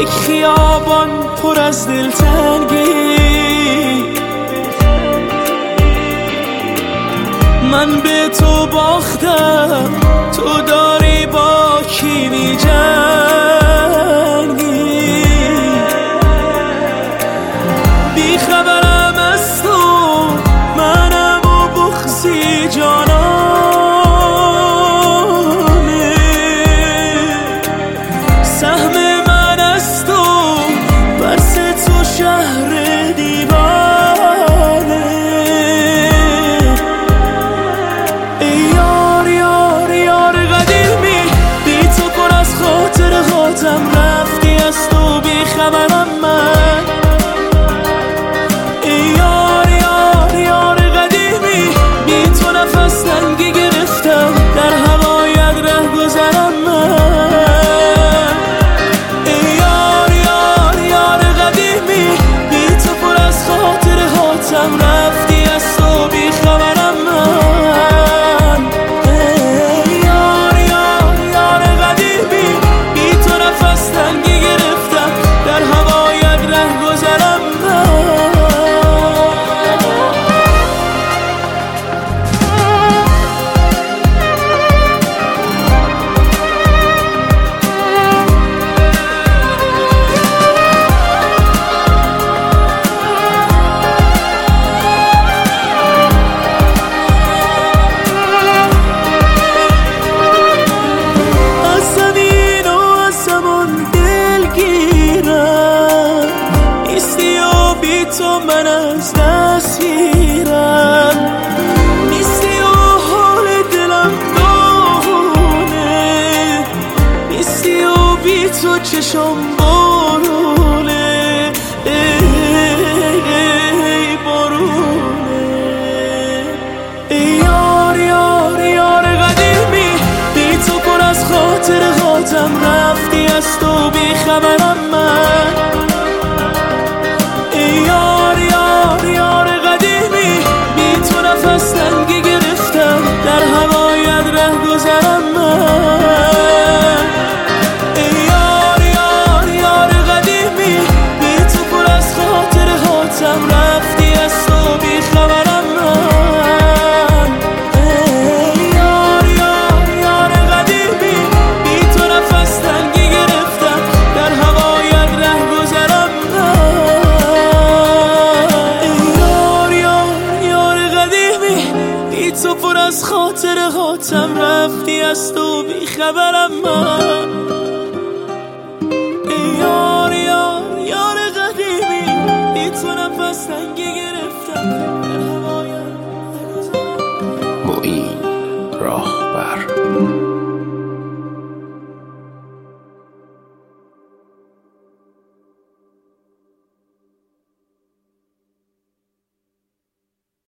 یک خیابان پر از دلتنگی، من به تو باختم، تو داری با کی می‌جنگی. بی خبرم از تو، منم و بغضی جانانه، سهم من از تو برس تو شهر دیوانه. ای یار یار یار قدیمی، بی تو پر از خاطراتم، رفتی از تو بی خبرم من. ای یار یار یار قدیمی، بی تو نفس تنگی گرفتم، در هوایت ره گذرم من. ای یار یار یار قدیمی، بی تو پر از خاطراتم، رفتی از تو بی خبرم من. ای یار یار یار قدیمی، بی تو نفس تنگی گرفتم، در هوایت ره گذرم من. تو من از دست گیرم، نیستی و حال دلم داغونه، نیستی و بی تو چشم بارونه. ای بارونه. ای یار یار یار قدیمی، بی تو پر از خاطراتم، رفتی از تو بی خبرم من. یار یار یار قدیمی، بی تو نفس تنگی گرفتم، در هوایت ره گذرم من. ای یار یار یار قدیمی، بی تو پر از خاطراتم، رفتی از تو بی خبرم من. ای یار یار یار قدیمی، بی تو نفس تنگی گرفتم، در هوایت ره گذرم من. تو پر از خاطراتم، رفتی از تو بی خبرم من.